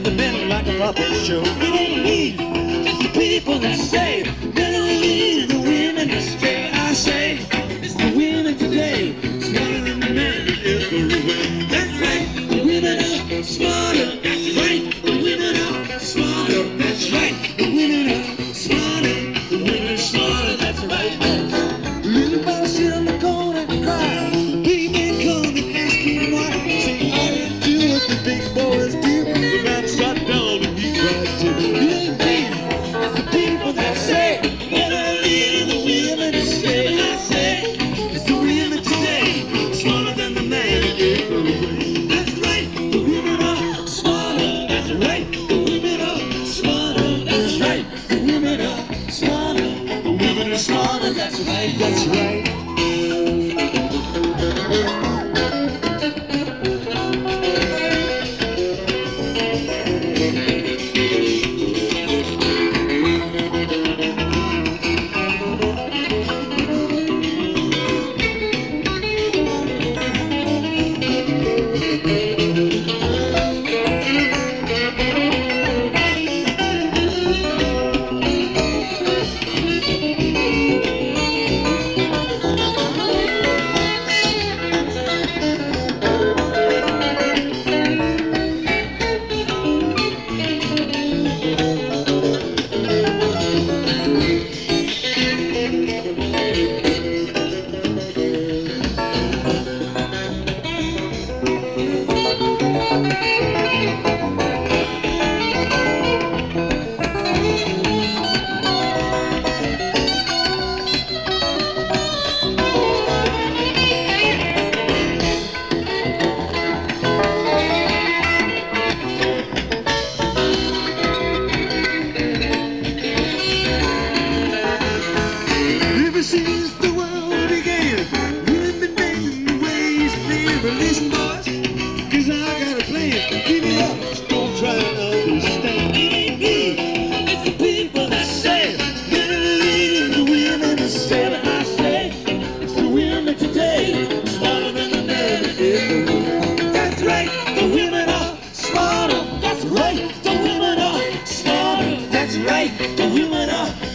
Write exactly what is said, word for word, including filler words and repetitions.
the men like a puppet show. It ain't me, it's the people that say men are leading the women astray. I say it's the women today smarter than the men everywhere. That's right, the women are smarter. That's right, the women are smarter. That's right, the women are smarter. The women are smarter. That's right. Little boy sit on the corner and cry. Big men come and ask him why. Say I didn't do what the big boys do. The man sat down and he cried too. It ain't me, it's the people that say men are leading the women astray. I say it's the women today smarter than the man everywhere. That's right, the women are smarter. That's right, the women are smarter. That's right, the women are smarter. The women are smarter. That's right, that's right. Ever since the world began, we've been making the ways of never listen, boys, cause I got a plan. Give it up, just don't try to understand. It ain't me, it's the people that say men are leading the women astray. But I say it's the women today smarter than the men everywhere. That's right, the women are smarter. That's right, the women are smarter. That's right, the women are